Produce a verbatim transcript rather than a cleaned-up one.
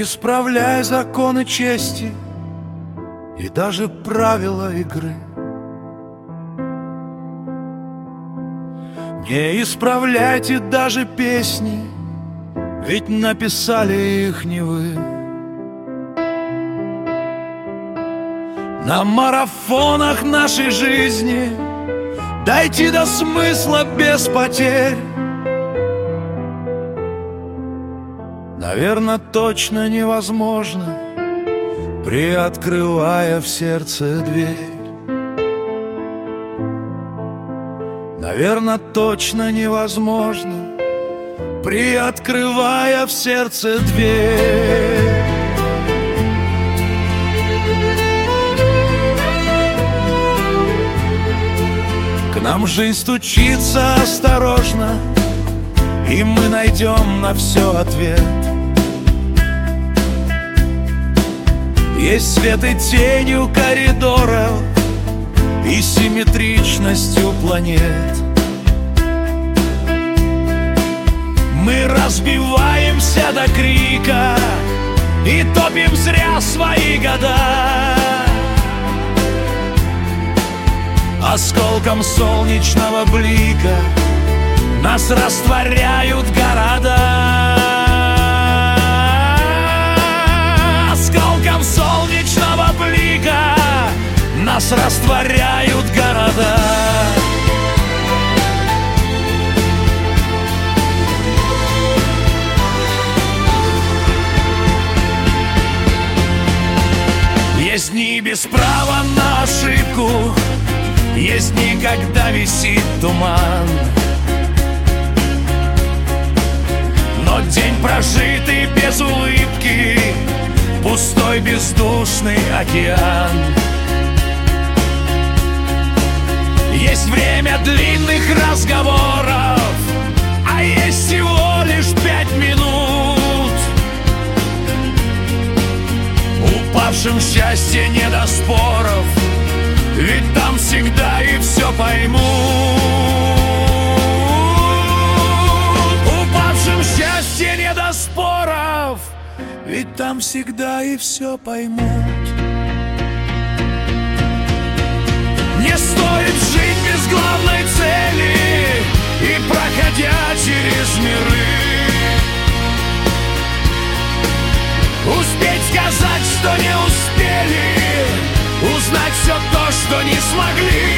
Исправляй законы чести и даже правила игры. Не исправляйте даже песни, ведь написали их не вы. На марафонах нашей жизни дойти до смысла без потерь. Наверно, точно невозможно, приоткрывая в сердце дверь. Наверно, точно невозможно, приоткрывая в сердце дверь. К нам жизнь стучится осторожно, и мы найдем на все ответ. Есть свет и тень у коридоров, и симметричностью планет. Мы разбиваемся до крика и топим зря свои года. Осколком солнечного блика нас растворяют города. Осколком солнечного блика нас растворяют города. Есть дни без права на ошибку, есть дни, когда висит туман. Но день прожитый без улыбки, пустой бездушный океан. Есть время длинных разговоров, а есть всего лишь пять минут. Упавшим в счастье не до споров, ведь там всегда и все поймут. Упавшим в счастье не до споров, ведь там всегда и все поймут. Не стоит жить без главной цели и проходя через миры. Успеть сказать, что не успели, узнать все то, что не смогли.